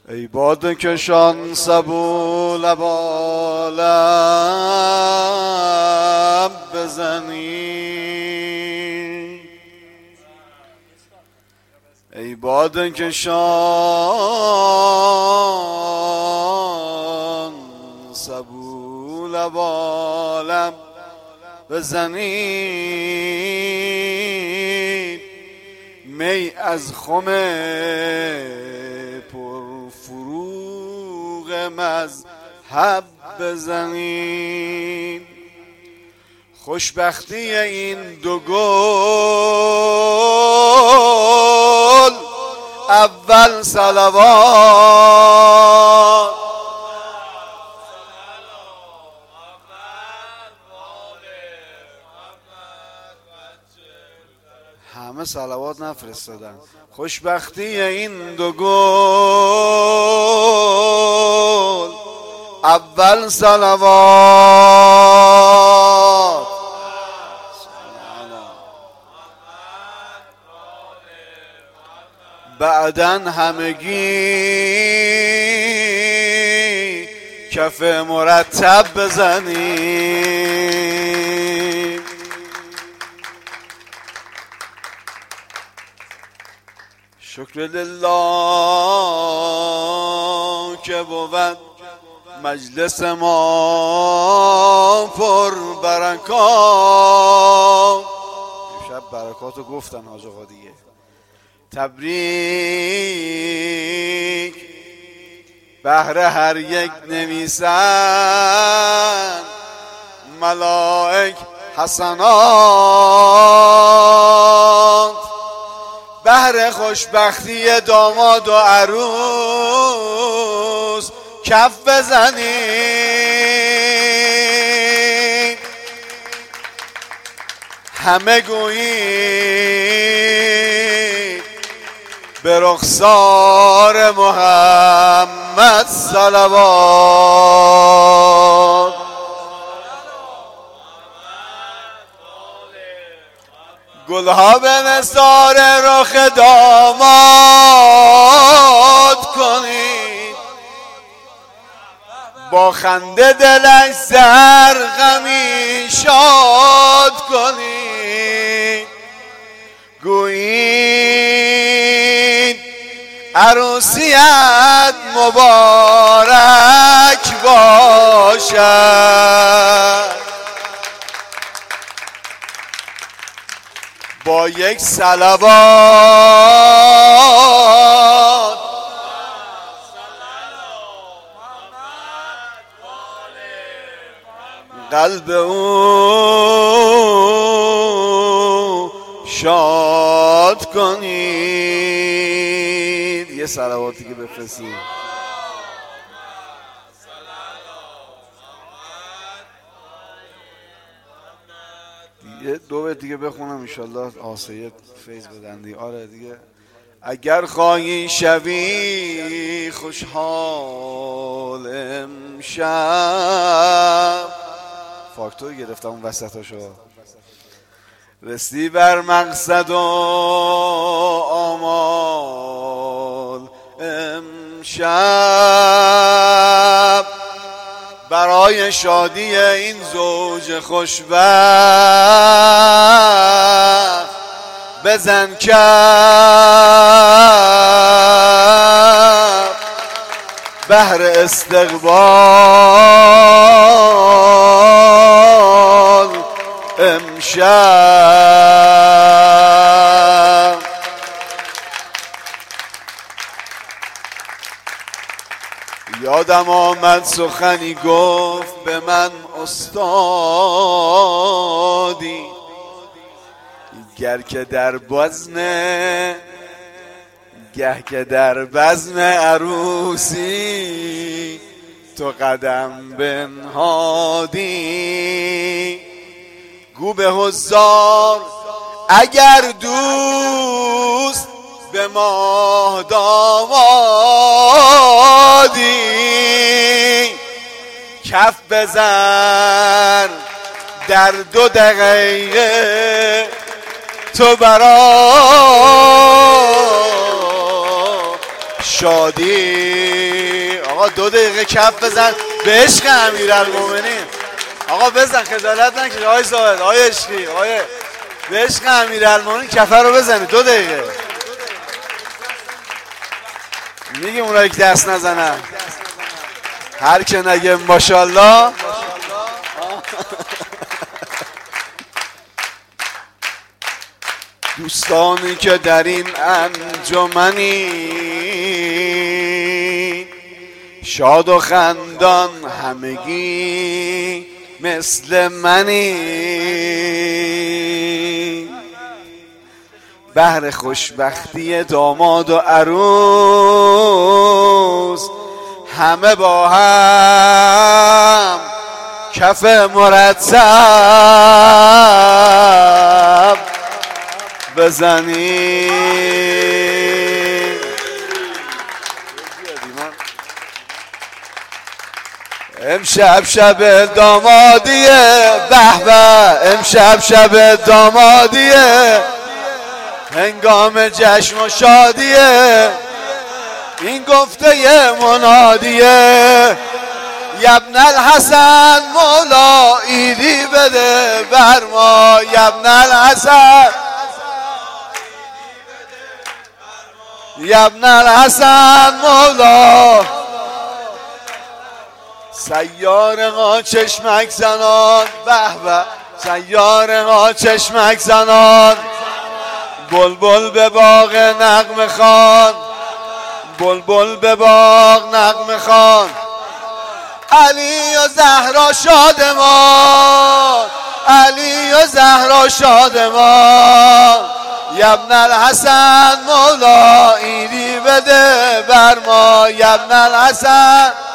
ای باده کشان سبو لبا لب بزنی، ای باده کشان سبو لبا لب بزنی، می از خم پرفروغ مذهب بزنی. خوشبختی این دو گل اول صلوات، همه صلوات نفرستادن. خوشبختی این دو گل اول صلوات، بعدن همگی کف مرتب بزنی. شکر لله که بود مجلس ما پر برکات. شب برکاتو گفتن حاج آقا دیگه. تبریک بهر هر یک نویسن ملائک حسنات، بهر خوشبختی داماد و عروس کف بزنید. همه گویید به رخسار محمد صلوات. گلها به نثار رخ داماد کنید، با خنده دلش سرغمی شاد کنید. گویید عروسیت مبارک باشد، با یک صلوات قلب او شاد کنید. یه صلواتی که بفرستید. یه دو بیت دیگه بخونم انشالله آسایت فیض بدن دیگه. آره دیگه. اگر خواهی شوی خوشحال امشب، فاکتور گرفتم اون وسطاشو، رسی بر مقصد و آمال امشب، برای شادی این زوج خوشبخت بزن کف، بهر استقبال امشب. یادم آمد سخنی گفت به من استادی، گر که در بزم عروسی تو قدم بنهادی، گو به حضار اگر دوست به ماه دامادی، کف بزن در 2 دقیقه تو برا شادی. آقا 2 دقیقه کف بزن به عشق امیرالمومنین. آقا بزن خجالت نکش. آقای زاهد، آقای عشقی، آقای به عشق امیرالمومنین کفه رو بزنید 2 دقیقه. میگیم اونایی که دست نزنن، هر که نگه ماشاءالله. دوستانی که در این انجمنی شاد و خندان همگی مثل منی، بهر خوشبختی داماد و عروس همه با هم کف مرتب بزنیم. امشب شب دامادیه، به به امشب شب دامادیه، هنگام جشن و شادیه، این گفته منادیه. یبن الحسن مولا ایدی بده بر ما، یبن الحسن، یبن الحسن مولا. سیاره ها چشمک زنان، به به سیاره ها چشمک زنان، بلبل به باغ نغمه خوان، بلبل به باغ نغمه خوان. علی و زهرا شادمان، علی و زهرا شادمان. یبن الحسن مولا ایدی بده بر ما، یبن الحسن.